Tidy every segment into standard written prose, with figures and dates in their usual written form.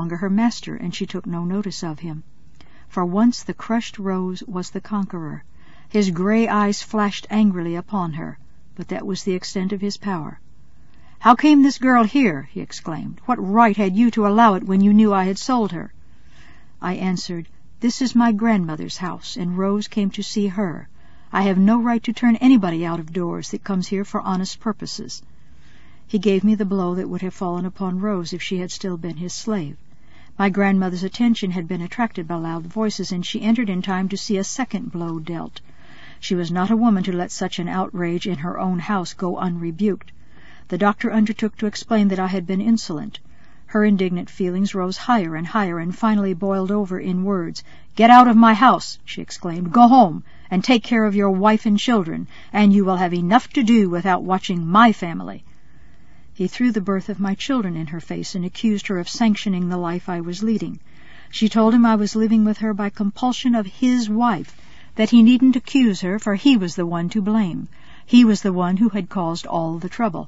longer her master, and she took no notice of him. For once the crushed Rose was the conqueror. His grey eyes flashed angrily upon her, but that was the extent of his power. "How came this girl here?" he exclaimed. "What right had you to allow it when you knew I had sold her?" I answered, "This is my grandmother's house, and Rose came to see her. I have no right to turn anybody out of doors that comes here for honest purposes." He gave me the blow that would have fallen upon Rose if she had still been his slave. My grandmother's attention had been attracted by loud voices, and she entered in time to see a second blow dealt. She was not a woman to let such an outrage in her own house go unrebuked. The doctor undertook to explain that I had been insolent. Her indignant feelings rose higher and higher, and finally boiled over in words. "Get out of my house," she exclaimed. "Go home, and take care of your wife and children, and you will have enough to do without watching my family." He threw the birth of my children in her face, and accused her of sanctioning the life I was leading. She told him I was living with her by compulsion of his wife, that he needn't accuse her, for he was the one to blame. He was the one who had caused all the trouble.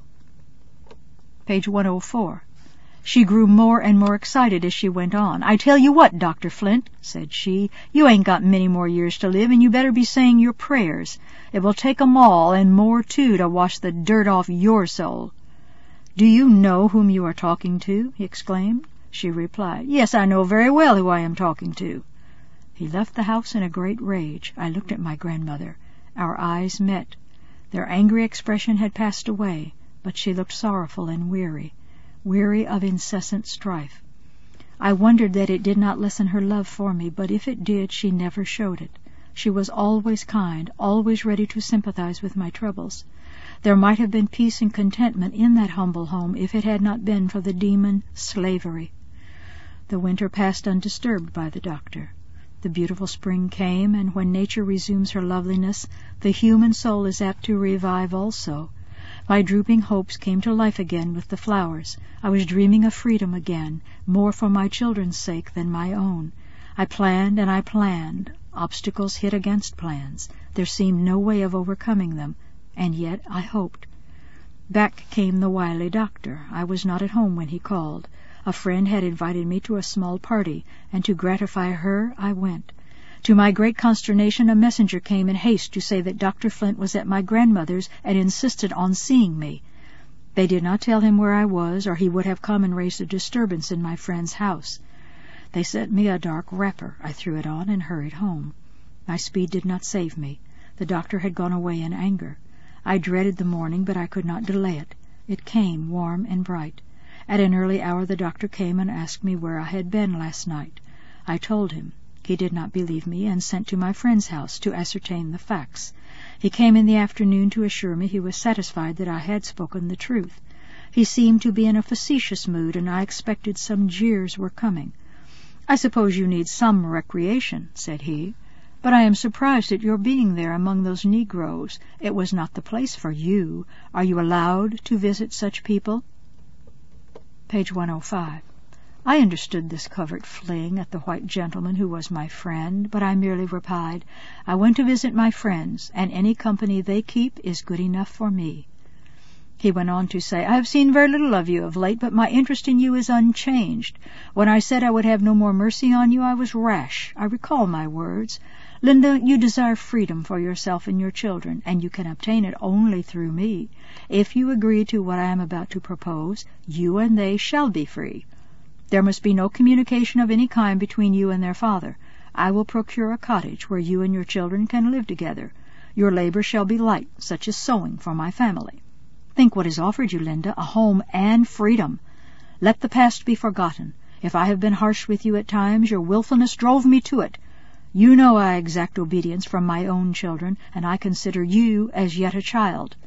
Page 104. She grew more and more excited as she went on. "I tell you what, Dr. Flint," said she, "you ain't got many more years to live, and you better be saying your prayers. It will take 'em all, and more too, to wash the dirt off your soul." "Do you know whom you are talking to?" he exclaimed. She replied, "Yes, I know very well who I am talking to." He left the house in a great rage. I looked at my grandmother. Our eyes met. Their angry expression had passed away, but she looked sorrowful and weary of incessant strife. I wondered that it did not lessen her love for me, but if it did, she never showed it. She was always kind, always ready to sympathize with my troubles. There might have been peace and contentment in that humble home if it had not been for the demon slavery. The winter passed undisturbed by the doctor. The beautiful spring came, and when nature resumes her loveliness, the human soul is apt to revive also. My drooping hopes came to life again with the flowers. I was dreaming of freedom again, more for my children's sake than my own. I planned and I planned. Obstacles hit against plans. There seemed no way of overcoming them, and yet I hoped. Back came the wily doctor. I was not at home when he called. A friend had invited me to a small party, and to gratify her I went. To my great consternation, a messenger came in haste to say that Dr. Flint was at my grandmother's and insisted on seeing me. They did not tell him where I was, or he would have come and raised a disturbance in my friend's house. They sent me a dark wrapper. I threw it on and hurried home. My speed did not save me. The doctor had gone away in anger. I dreaded the morning, but I could not delay it. It came, warm and bright. At an early hour the doctor came and asked me where I had been last night. I told him. He did not believe me, and sent to my friend's house to ascertain the facts. He came in the afternoon to assure me he was satisfied that I had spoken the truth. He seemed to be in a facetious mood, and I expected some jeers were coming. "I suppose you need some recreation," said he, "but I am surprised at your being there among those Negroes. It was not the place for you. Are you allowed to visit such people?" Page 105. I understood this covert fling at the white gentleman who was my friend, but I merely replied, "I went to visit my friends, and any company they keep is good enough for me." He went on to say, "I have seen very little of you of late, but my interest in you is unchanged. When I said I would have no more mercy on you, I was rash. I recall my words. Linda, you desire freedom for yourself and your children, and you can obtain it only through me. If you agree to what I am about to propose, you and they shall be free. There must be no communication of any kind between you and their father. I will procure a cottage where you and your children can live together. Your labor shall be light, such as sewing for my family. Think what is offered you, Linda, a home and freedom. Let the past be forgotten. If I have been harsh with you at times, your willfulness drove me to it. You know I exact obedience from my own children, and I consider you as yet a child."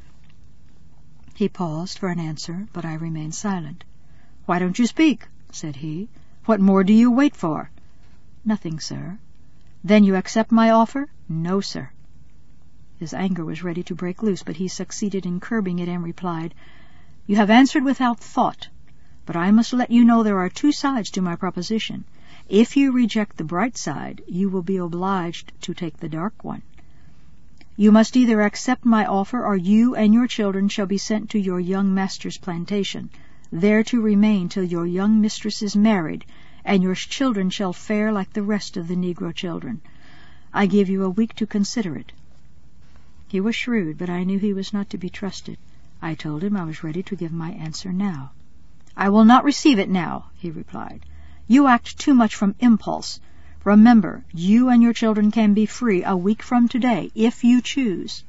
He paused for an answer, but I remained silent. "Why don't you speak?" said he. "What more do you wait for?" "Nothing, sir." "Then you accept my offer?" "No, sir." His anger was ready to break loose, but he succeeded in curbing it and replied, "You have answered without thought, but I must let you know there are two sides to my proposition. If you reject the bright side, you will be obliged to take the dark one. You must either accept my offer, or you and your children shall be sent to your young master's plantation, there to remain till your young mistress is married, and your children shall fare like the rest of the Negro children. I give you a week to consider it." He was shrewd, but I knew he was not to be trusted. I told him I was ready to give my answer now. "I will not receive it now," he replied. "You act too much from impulse. Remember, you and your children can be free a week from today, if you choose."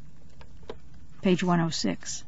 Page 106.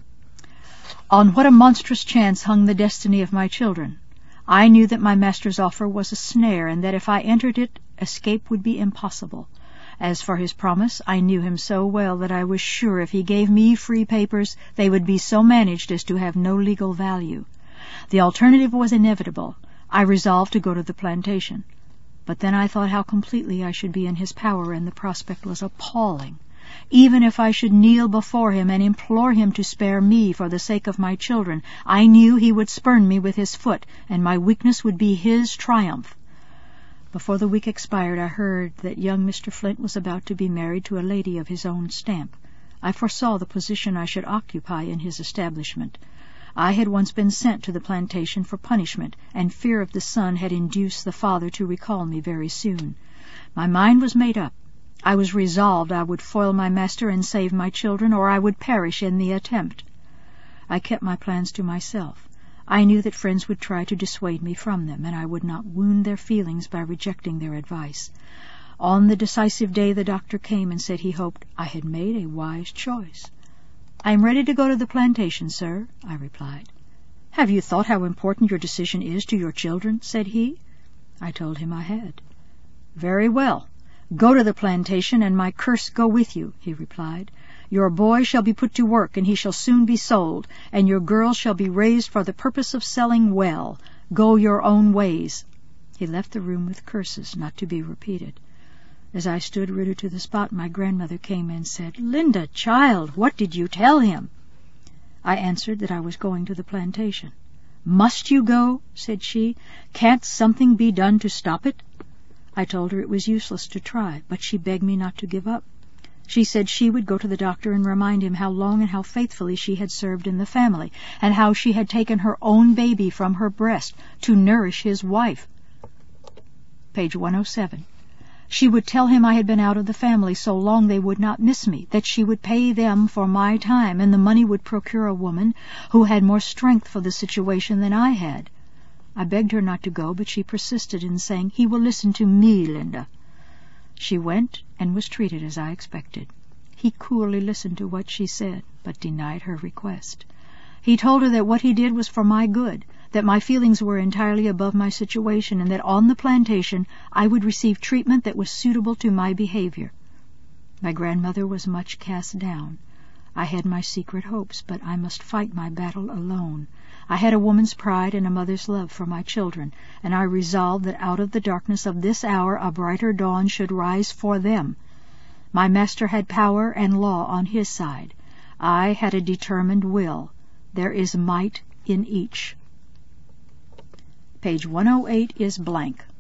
On what a monstrous chance hung the destiny of my children! I knew that my master's offer was a snare, and that if I entered it, escape would be impossible. As for his promise, I knew him so well that I was sure if he gave me free papers, they would be so managed as to have no legal value. The alternative was inevitable. I resolved to go to the plantation. But then I thought how completely I should be in his power, and the prospect was appalling. Even if I should kneel before him and implore him to spare me for the sake of my children, I knew he would spurn me with his foot, and my weakness would be his triumph. Before the week expired, I heard that young Mr. Flint was about to be married to a lady of his own stamp. I foresaw the position I should occupy in his establishment. I had once been sent to the plantation for punishment, and fear of the son had induced the father to recall me very soon. My mind was made up. I was resolved I would foil my master and save my children, or I would perish in the attempt. I kept my plans to myself. I knew that friends would try to dissuade me from them, and I would not wound their feelings by rejecting their advice. On the decisive day the doctor came and said he hoped I had made a wise choice. "I am ready to go to the plantation, sir," I replied. "Have you thought how important your decision is to your children?" said he. I told him I had. "Very well. Go to the plantation, and my curse go with you," he replied. "Your boy shall be put to work, and he shall soon be sold, and your girl shall be raised for the purpose of selling well. Go your own ways." He left the room with curses not to be repeated. As I stood rooted to the spot, my grandmother came and said, "Linda, child, what did you tell him?" I answered that I was going to the plantation. "Must you go?" said she. "Can't something be done to stop it?" I told her it was useless to try, but she begged me not to give up. She said she would go to the doctor and remind him how long and how faithfully she had served in the family, and how she had taken her own baby from her breast to nourish his wife. Page 107. She would tell him I had been out of the family so long they would not miss me, that she would pay them for my time, and the money would procure a woman who had more strength for the situation than I had. I begged her not to go, but she persisted in saying, "He will listen to me, Linda." She went and was treated as I expected. He coolly listened to what she said, but denied her request. He told her that what he did was for my good, that my feelings were entirely above my situation, and that on the plantation I would receive treatment that was suitable to my behavior. My grandmother was much cast down. I had my secret hopes, but I must fight my battle alone. I had a woman's pride and a mother's love for my children, and I resolved that out of the darkness of this hour a brighter dawn should rise for them. My master had power and law on his side. I had a determined will. There is might in each. Page 108 is blank.